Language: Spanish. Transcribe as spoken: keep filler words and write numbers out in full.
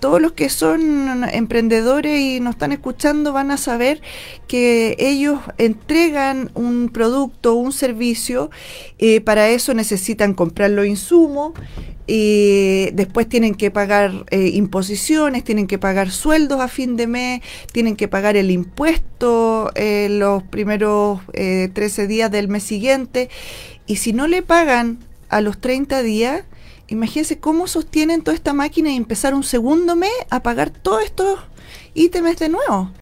todos los que son emprendedores y nos están escuchando van a saber que ellos entregan un producto, un servicio, eh, para eso necesitan comprar los insumos, y después tienen que pagar eh, imposiciones, tienen que pagar sueldos a fin de mes, tienen que pagar el impuesto eh, los primeros eh, trece días del mes siguiente, y si no le pagan a los treinta días, imagínense cómo sostienen toda esta máquina y empezar un segundo mes a pagar todos estos ítems de nuevo.